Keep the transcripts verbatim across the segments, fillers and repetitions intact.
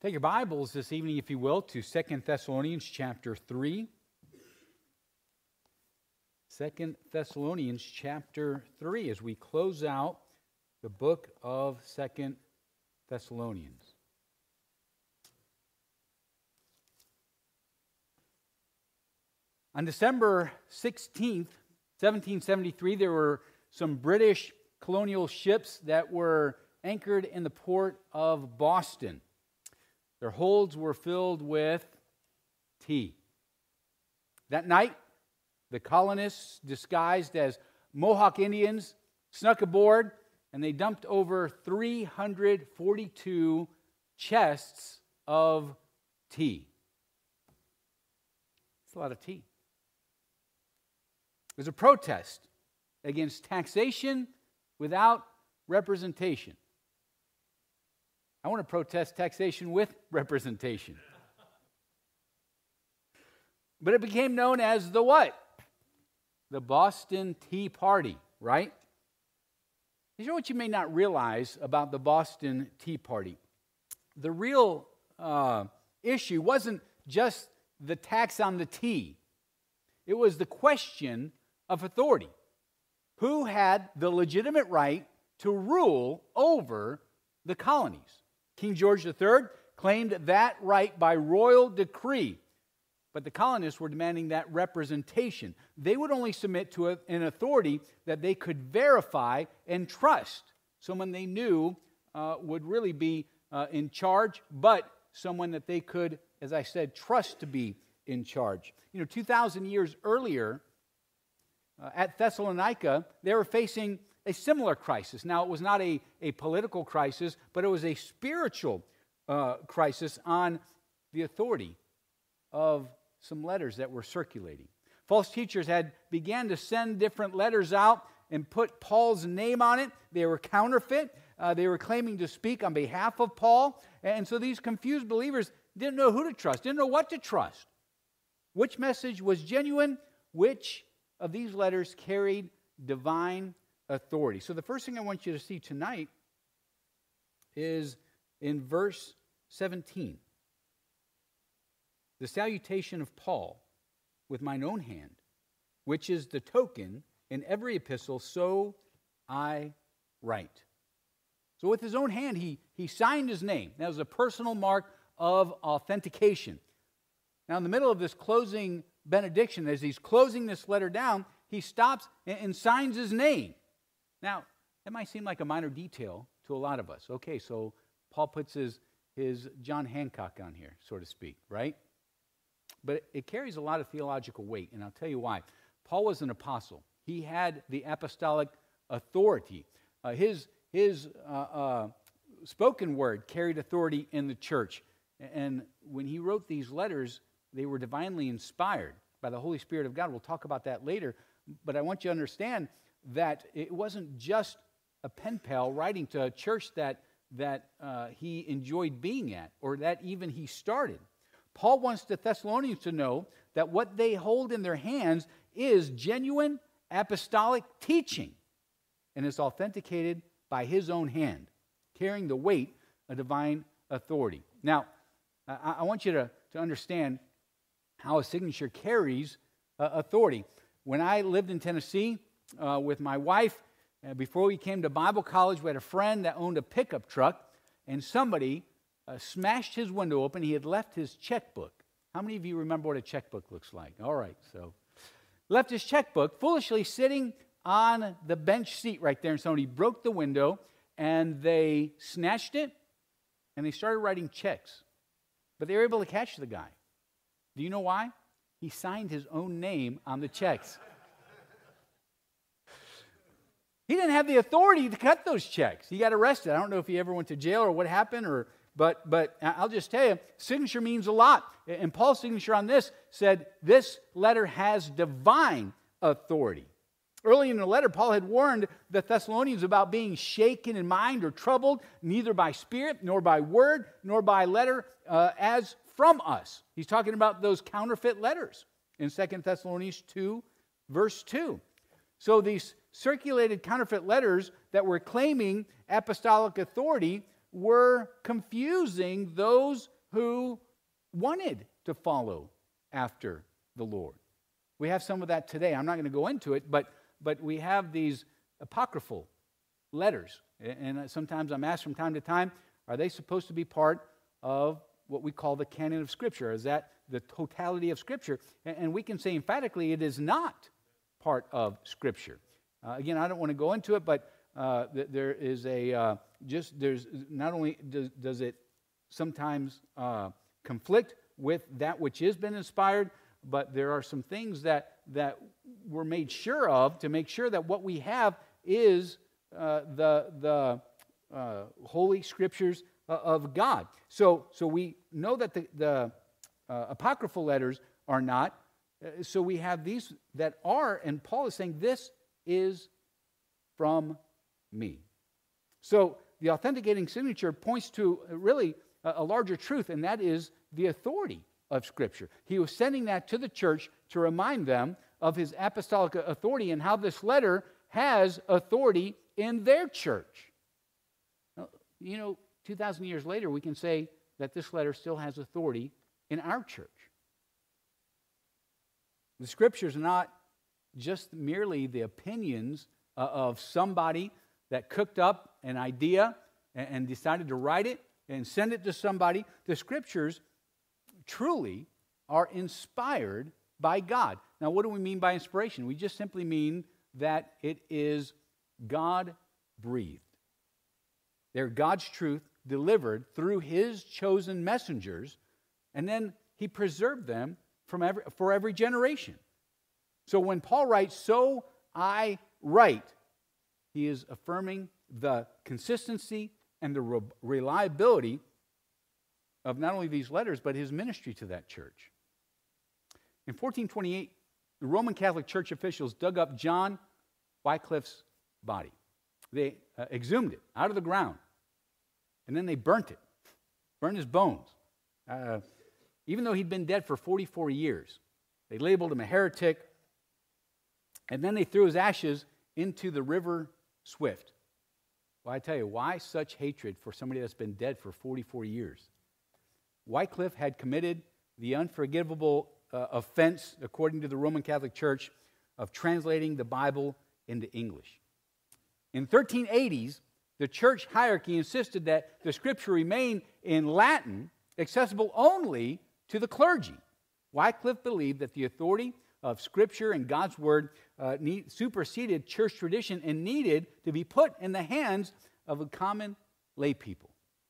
Take your Bibles this evening, if you will, to Second Thessalonians chapter three. Second Thessalonians chapter three, as we close out the book of Second Thessalonians. On December sixteenth, seventeen seventy-three, there were some British colonial ships that were anchored in the port of Boston. Their holds were filled with tea. That night, the colonists, disguised as Mohawk Indians, snuck aboard, and they dumped over three hundred forty-two chests of tea. That's a lot of tea. It was a protest against taxation without representation. I want to protest taxation with representation. But it became known as the what? The Boston Tea Party, right? Here's what you may not realize about the Boston Tea Party. The real uh, issue wasn't just the tax on the tea. It was the question of authority. Who had the legitimate right to rule over the colonies? King George the Third claimed that right by royal decree, but the colonists were demanding that representation. They would only submit to a, an authority that they could verify and trust, someone they knew uh, would really be uh, in charge, but someone that they could, as I said, trust to be in charge. You know, two thousand years earlier, uh, at Thessalonica, they were facing a similar crisis. Now, it was not a, a political crisis, but it was a spiritual uh, crisis on the authority of some letters that were circulating. False teachers had began to send different letters out and put Paul's name on it. They were counterfeit. Uh, they were claiming to speak on behalf of Paul. And so these confused believers didn't know who to trust, didn't know what to trust. Which message was genuine? Which of these letters carried divine authority? So the first thing I want you to see tonight is in verse seventeen. The salutation of Paul with mine own hand, which is the token in every epistle, so I write. So with his own hand, he, he signed his name. That was a personal mark of authentication. Now in the middle of this closing benediction, as he's closing this letter down, he stops and, and signs his name. Now, that might seem like a minor detail to a lot of us. Okay, so Paul puts his, his John Hancock on here, so to speak, right? But it carries a lot of theological weight, and I'll tell you why. Paul was an apostle. He had the apostolic authority. Uh, his his uh, uh, spoken word carried authority in the church. And when he wrote these letters, they were divinely inspired by the Holy Spirit of God. We'll talk about that later. But I want you to understand that it wasn't just a pen pal writing to a church that, that uh, he enjoyed being at, or that even he started. Paul wants the Thessalonians to know that what they hold in their hands is genuine apostolic teaching, and it's authenticated by his own hand, carrying the weight of divine authority. Now, I, I want you to, to understand how a signature carries uh, authority. When I lived in Tennessee uh, with my wife, uh, before we came to Bible college, we had a friend that owned a pickup truck, and somebody uh, smashed his window open. He had left his checkbook. How many of you remember what a checkbook looks like? All right, so left his checkbook foolishly sitting on the bench seat right there, and somebody broke the window, and they snatched it, and they started writing checks. But they were able to catch the guy. Do you know why? He signed his own name on the checks. He didn't have the authority to cut those checks. He got arrested. I don't know if he ever went to jail or what happened, or but but I'll just tell you, signature means a lot. And Paul's signature on this said, this letter has divine authority. Early in the letter, Paul had warned the Thessalonians about being shaken in mind or troubled, neither by spirit, nor by word, nor by letter, uh, as from us. He's talking about those counterfeit letters in Second Thessalonians two, verse two. So these circulated counterfeit letters that were claiming apostolic authority were confusing those who wanted to follow after the Lord. We have some of that today. I'm not going to go into it, but, but we have these apocryphal letters. And sometimes I'm asked from time to time, are they supposed to be part of what we call the canon of Scripture? Is that the totality of Scripture? And we can say emphatically it is not part of Scripture. Uh, again, I don't want to go into it, but uh, th- there is a, uh, just, there's, not only does, does it sometimes uh, conflict with that which has been inspired, but there are some things that, that we're made sure of to make sure that what we have is uh, the, the uh, Holy Scriptures uh, of God. So, so we know that the, the uh, apocryphal letters are not. Uh, so we have these that are, and Paul is saying, this is from me. So the authenticating signature points to really a, a larger truth, and that is the authority of Scripture. He was sending that to the church to remind them of his apostolic authority and how this letter has authority in their church. Now, you know, two thousand years later, we can say that this letter still has authority in our church. The Scriptures are not just merely the opinions uh, of somebody that cooked up an idea and, and decided to write it and send it to somebody. The Scriptures truly are inspired by God. Now, what do we mean by inspiration? We just simply mean that it is God-breathed. They're God's truth delivered through His chosen messengers, and then He preserved them from every, for every generation. So when Paul writes, "So I write," he is affirming the consistency and the re- reliability of not only these letters, but his ministry to that church. In fourteen twenty-eight, the Roman Catholic Church officials dug up John Wycliffe's body. They uh, exhumed it out of the ground, and then they burnt it, burned his bones. Uh, even though he'd been dead for forty-four years, they labeled him a heretic, and then they threw his ashes into the river Swift. Well, I tell you, why such hatred for somebody that's been dead for forty-four years? Wycliffe had committed the unforgivable uh, offense, according to the Roman Catholic Church, of translating the Bible into English. In the thirteen eighties, the church hierarchy insisted that the Scripture remain in Latin, accessible only to the clergy. Wycliffe believed that the authority of Scripture and God's Word uh, need, superseded church tradition and needed to be put in the hands of the common lay people.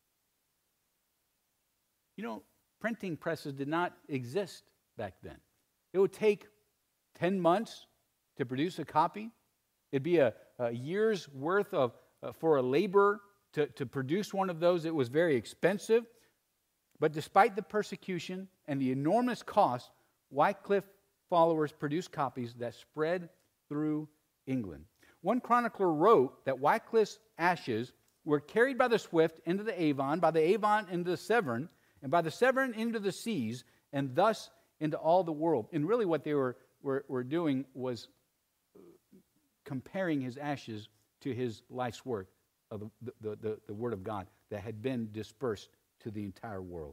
You know, printing presses did not exist back then. It would take ten months to produce a copy. It'd be a, a year's worth of uh, for a laborer to, to produce one of those. It was very expensive. But despite the persecution and the enormous cost, Wycliffe followers produced copies that spread through England. One chronicler wrote that Wycliffe's ashes were carried by the Swift into the Avon, by the Avon into the Severn, and by the Severn into the seas, and thus into all the world. And really what they were, were, were doing was comparing his ashes to his life's work of the, the, the, the Word of God that had been dispersed to the entire world.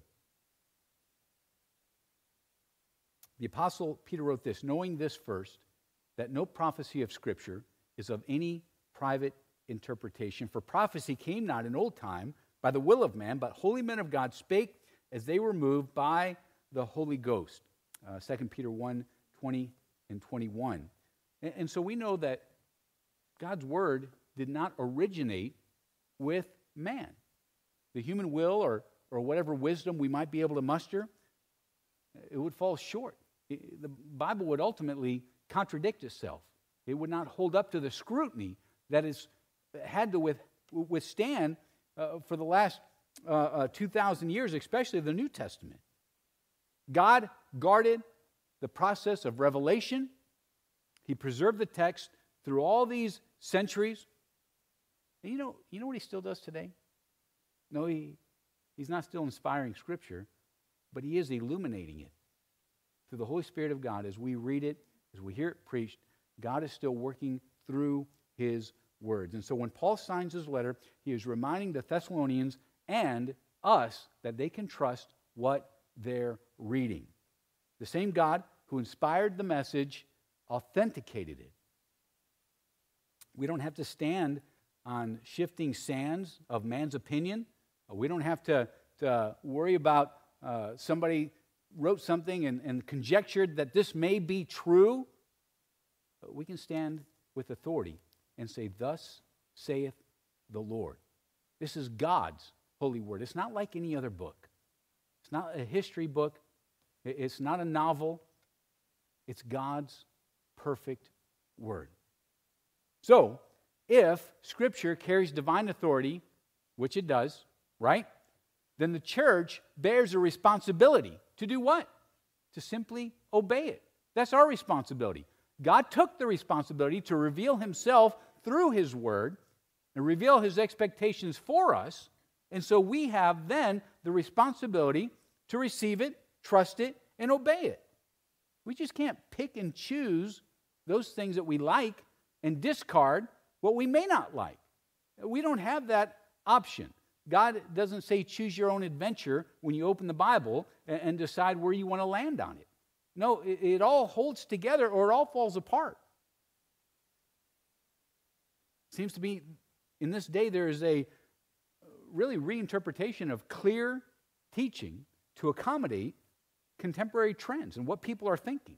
The Apostle Peter wrote this, knowing this first, that no prophecy of Scripture is of any private interpretation. For prophecy came not in old time by the will of man, but holy men of God spake as they were moved by the Holy Ghost. Uh, Second Peter one, twenty and twenty-one. And, and so we know that God's Word did not originate with man. The human will or, or whatever wisdom we might be able to muster, it would fall short. It, the Bible would ultimately contradict itself. It would not hold up to the scrutiny that it's had to with, withstand uh, for the last uh, uh, two thousand years, especially the New Testament. God guarded the process of revelation. He preserved the text through all these centuries. And you know, you know what he still does today? No, he, he's not still inspiring Scripture, but he is illuminating it through the Holy Spirit of God. As we read it, as we hear it preached, God is still working through His words. And so when Paul signs his letter, he is reminding the Thessalonians and us that they can trust what they're reading. The same God who inspired the message authenticated it. We don't have to stand on shifting sands of man's opinion. We don't have to, to worry about uh, somebody wrote something and, and conjectured that this may be true. But we can stand with authority and say, thus saith the Lord. This is God's holy word. It's not like any other book. It's not a history book. It's not a novel. It's God's perfect word. So, if Scripture carries divine authority, which it does, right? Then the church bears a responsibility to do what? To simply obey it. That's our responsibility. God took the responsibility to reveal himself through his word and reveal his expectations for us. And so we have then the responsibility to receive it, trust it, and obey it. We just can't pick and choose those things that we like and discard what we may not like. We don't have that option. God doesn't say choose your own adventure when you open the Bible and, and decide where you want to land on it. No, it, it all holds together or it all falls apart. Seems to be, in this day, there is a really reinterpretation of clear teaching to accommodate contemporary trends and what people are thinking.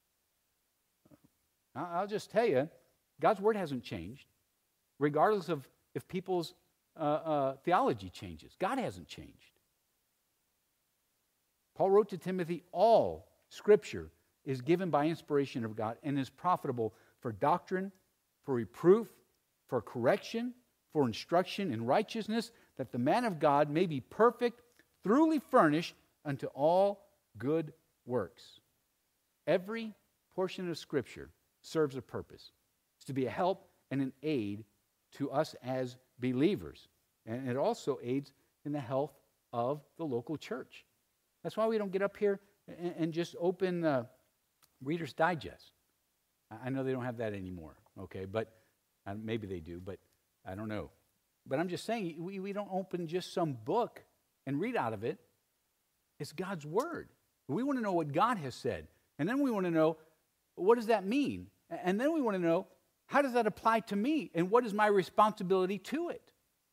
I'll just tell you, God's word hasn't changed, regardless of if people's uh, uh, theology changes. God hasn't changed. Paul wrote to Timothy, all Scripture is given by inspiration of God and is profitable for doctrine, for reproof, for correction, for instruction in righteousness, that the man of God may be perfect, thoroughly furnished unto all good works. Every portion of Scripture serves a purpose. It's to be a help and an aid to us as believers. And it also aids in the health of the local church. That's why we don't get up here and, and just open uh, Reader's Digest. I know they don't have that anymore, okay? But uh, maybe they do, but I don't know. But I'm just saying, we, we don't open just some book and read out of it. It's God's word. We want to know what God has said. And then we want to know, what does that mean? And then we want to know, how does that apply to me? And what is my responsibility to it?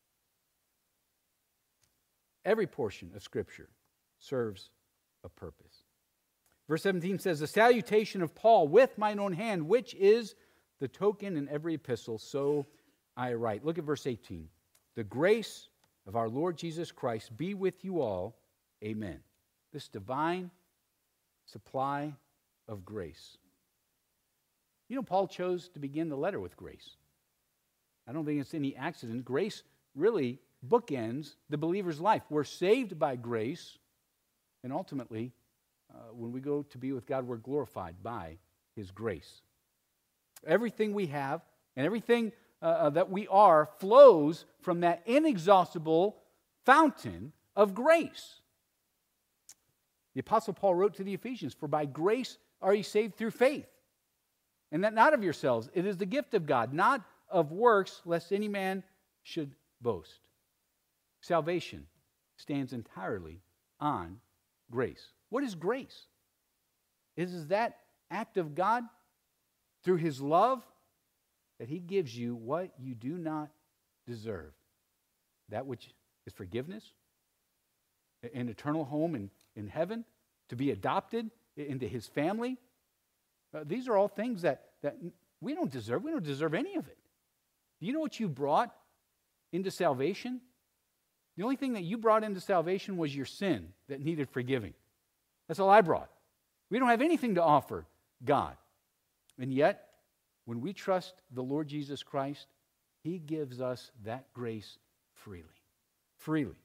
Every portion of Scripture serves a purpose. Verse seventeen says, the salutation of Paul with mine own hand, which is the token in every epistle, so I write. Look at verse eighteen. The grace of our Lord Jesus Christ be with you all. Amen. This divine supply of grace. You know, Paul chose to begin the letter with grace. I don't think it's any accident. Grace really bookends the believer's life. We're saved by grace, and ultimately, uh, when we go to be with God, we're glorified by his grace. Everything we have and everything uh, that we are flows from that inexhaustible fountain of grace. The Apostle Paul wrote to the Ephesians, for by grace are ye saved through faith. And that not of yourselves, it is the gift of God, not of works, lest any man should boast. Salvation stands entirely on grace. What is grace? It is that act of God through his love that he gives you what you do not deserve. That which is forgiveness, an eternal home in, in heaven, to be adopted into his family. Uh, these are all things that, that we don't deserve. We don't deserve any of it. Do you know what you brought into salvation? The only thing that you brought into salvation was your sin that needed forgiving. That's all I brought. We don't have anything to offer God. And yet, when we trust the Lord Jesus Christ, he gives us that grace freely. Freely.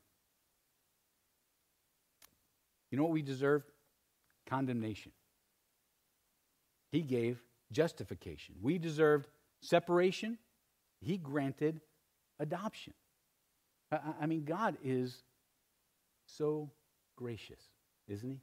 You know what we deserve? Condemnation. He gave justification. We deserved separation. He granted adoption. I, I mean, God is so gracious, isn't he?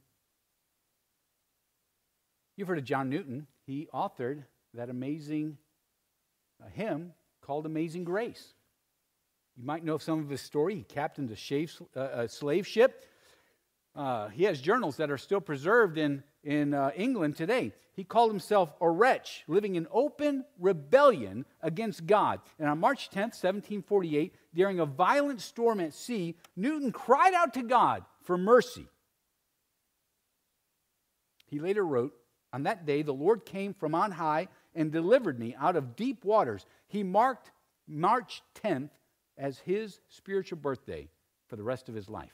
You've heard of John Newton. He authored that amazing uh, hymn called Amazing Grace. You might know some of his story. He captained a, shave, uh, a slave ship uh, he has journals that are still preserved in, in uh, England today. He called himself a wretch, living in open rebellion against God. And on March tenth, seventeen forty-eight, during a violent storm at sea, Newton cried out to God for mercy. He later wrote, "On that day the Lord came from on high and delivered me out of deep waters." He marked March tenth as his spiritual birthday for the rest of his life.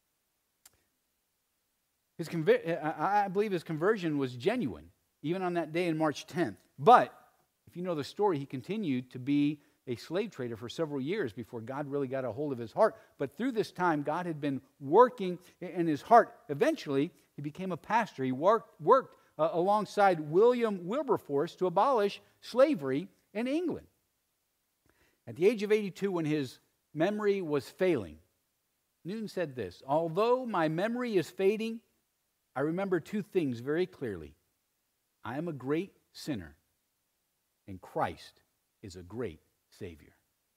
His convi- I believe his conversion was genuine, even on that day in March tenth. But if you know the story, he continued to be a slave trader for several years before God really got a hold of his heart. But through this time, God had been working in his heart. Eventually, he became a pastor. He worked, worked uh, alongside William Wilberforce to abolish slavery in England. At the age of eighty-two, when his memory was failing, Newton said this: "Although my memory is fading, I remember two things very clearly. I am a great sinner, and Christ is a great Savior."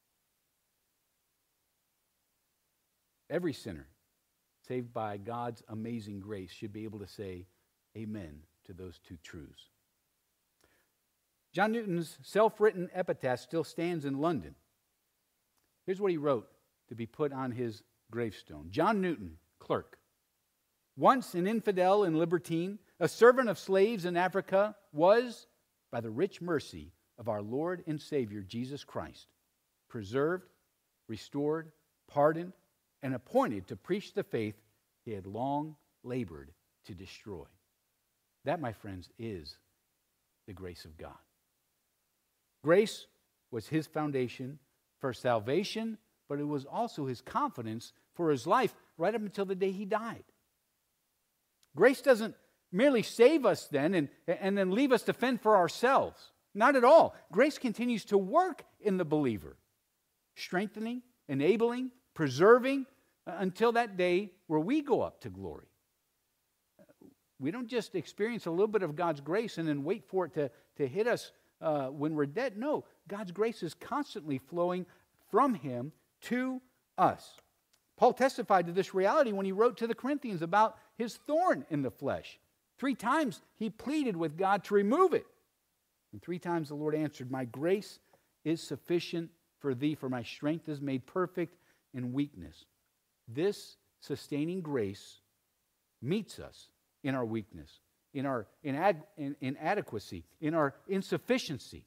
Every sinner saved by God's amazing grace should be able to say amen to those two truths. John Newton's self-written epitaph still stands in London. Here's what he wrote to be put on his gravestone. John Newton, clerk. Once an infidel and libertine, a servant of slaves in Africa, was, by the rich mercy of our Lord and Savior Jesus Christ, preserved, restored, pardoned, and appointed to preach the faith he had long labored to destroy. That, my friends, is the grace of God. Grace was his foundation for salvation, but it was also his confidence for his life right up until the day he died. Grace doesn't merely save us then and, and then leave us to fend for ourselves. Not at all. Grace continues to work in the believer, strengthening, enabling, preserving, uh, until that day where we go up to glory. We don't just experience a little bit of God's grace and then wait for it to, to hit us uh, when we're dead. No, God's grace is constantly flowing from him to us. Paul testified to this reality when he wrote to the Corinthians about his thorn in the flesh. Three times he pleaded with God to remove it. And three times the Lord answered, "My grace is sufficient for thee, for my strength is made perfect in weakness." This sustaining grace meets us in our weakness, in our inad- in, inadequacy, in our insufficiency.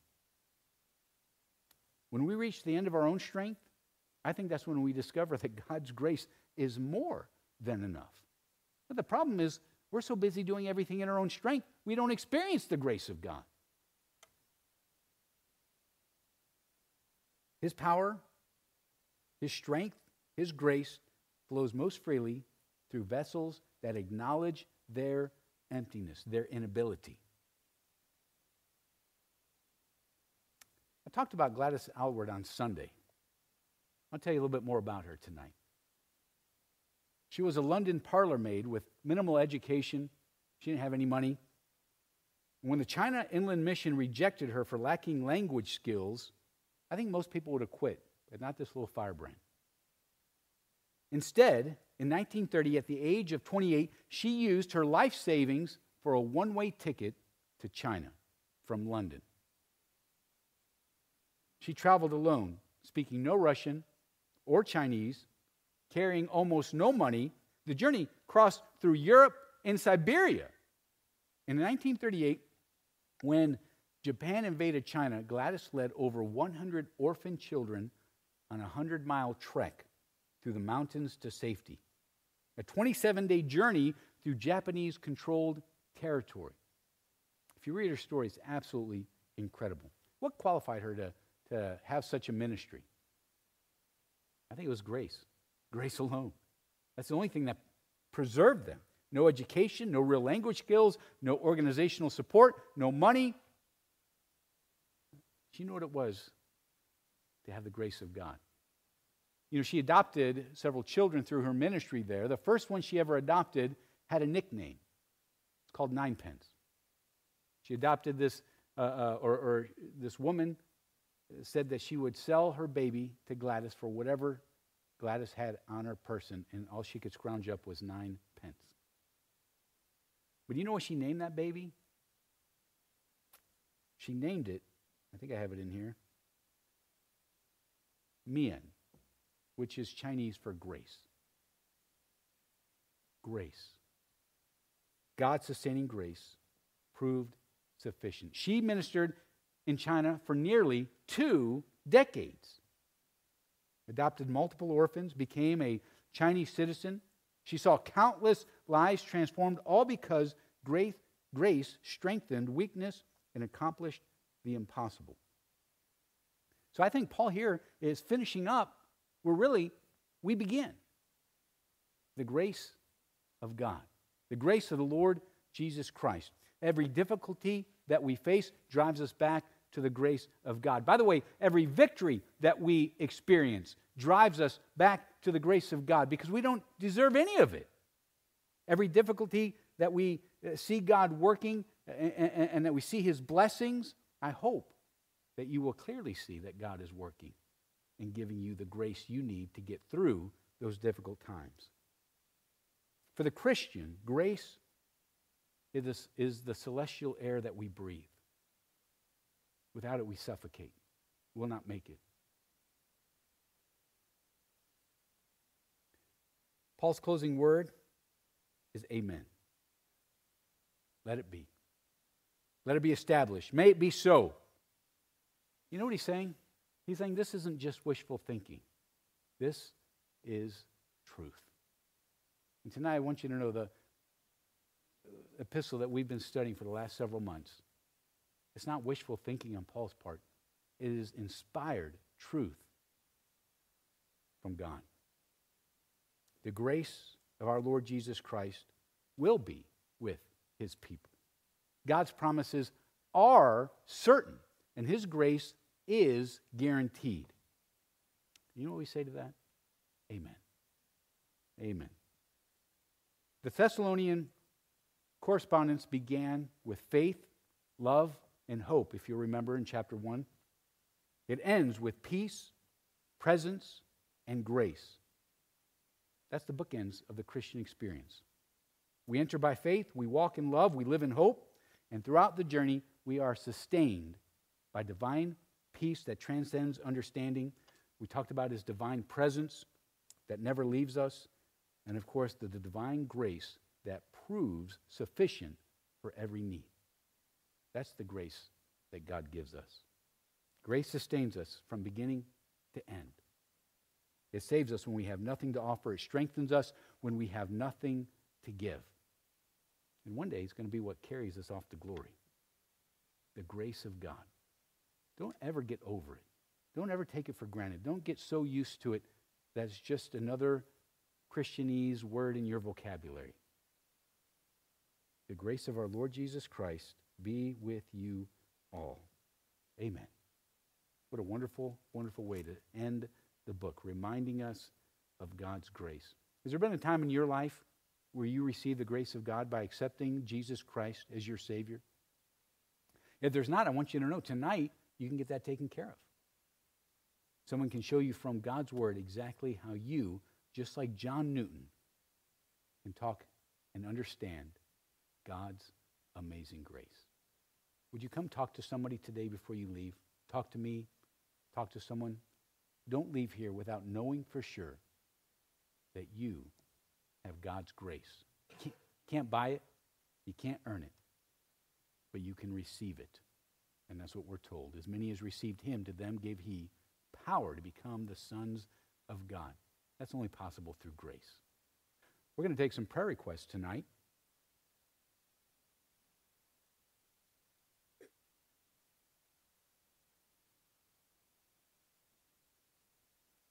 When we reach the end of our own strength, I think that's when we discover that God's grace is more than enough. But the problem is, we're so busy doing everything in our own strength, we don't experience the grace of God. His power, his strength, his grace flows most freely through vessels that acknowledge their emptiness, their inability. I talked about Gladys Aylward on Sunday. I'll tell you a little bit more about her tonight. She was a London parlor maid with minimal education. She didn't have any money. When the China Inland Mission rejected her for lacking language skills, I think most people would have quit, but not this little firebrand. Instead, in nineteen thirty, at the age of twenty-eight, she used her life savings for a one-way ticket to China from London. She traveled alone, speaking no Russian or Chinese, carrying almost no money. The journey crossed through Europe and Siberia. In nineteen thirty-eight, when Japan invaded China, Gladys led over one hundred orphan children on a hundred-mile trek through the mountains to safety. A twenty-seven day journey through Japanese-controlled territory. If you read her story, it's absolutely incredible. What qualified her to, to have such a ministry? I think it was grace. Grace alone. That's the only thing that preserved them. No education, no real language skills, no organizational support, no money. Do you know what it was to have the grace of God? You know, she adopted several children through her ministry there. The first one she ever adopted had a nickname. It's called Ninepence. She adopted this, uh, uh, or, or this woman said that she would sell her baby to Gladys for whatever Gladys had on her person, and all she could scrounge up was nine pence. But you know what she named that baby? She named it, I think I have it in here, Mian, which is Chinese for grace. Grace. God's sustaining grace proved sufficient. She ministered in China for nearly two decades. Adopted multiple orphans, became a Chinese citizen. She saw countless lives transformed, all because grace, grace strengthened weakness and accomplished the impossible. So I think Paul here is finishing up where really we begin. The grace of God. The grace of the Lord Jesus Christ. Every difficulty that we face drives us back to the grace of God. By the way, every victory that we experience drives us back to the grace of God because we don't deserve any of it. Every difficulty that we see God working and, and, and that we see His blessings, I hope that you will clearly see that God is working and giving you the grace you need to get through those difficult times. For the Christian, grace is, is the celestial air that we breathe. Without it, we suffocate. We will not make it. Paul's closing word is amen. Let it be. Let it be established. May it be so. You know what he's saying? He's saying this isn't just wishful thinking. This is truth. And tonight I want you to know the epistle that we've been studying for the last several months. It's not wishful thinking on Paul's part. It is inspired truth from God. The grace of our Lord Jesus Christ will be with His people. God's promises are certain, and His grace is guaranteed. You know what we say to that? Amen. Amen. The Thessalonian correspondence began with faith, love, and hope, if you remember in chapter one. It ends with peace, presence, and grace. That's the bookends of the Christian experience. We enter by faith, we walk in love, we live in hope, and throughout the journey, we are sustained by divine peace that transcends understanding. We talked about His divine presence that never leaves us, and of course, the, the divine grace that proves sufficient for every need. That's the grace that God gives us. Grace sustains us from beginning to end. It saves us when we have nothing to offer. It strengthens us when we have nothing to give. And one day it's going to be what carries us off to glory. The grace of God. Don't ever get over it. Don't ever take it for granted. Don't get so used to it that it's just another Christianese word in your vocabulary. The grace of our Lord Jesus Christ be with you all. Amen. What a wonderful, wonderful way to end the book, reminding us of God's grace. Has there been a time in your life where you received the grace of God by accepting Jesus Christ as your Savior? If there's not, I want you to know tonight you can get that taken care of. Someone can show you from God's Word exactly how you, just like John Newton, can talk and understand God's amazing grace. Would you come talk to somebody today before you leave? Talk to me. Talk to someone. Don't leave here without knowing for sure that you have God's grace. You can't buy it. You can't earn it. But you can receive it. And that's what we're told. As many as received Him, to them gave He power to become the sons of God. That's only possible through grace. We're going to take some prayer requests tonight.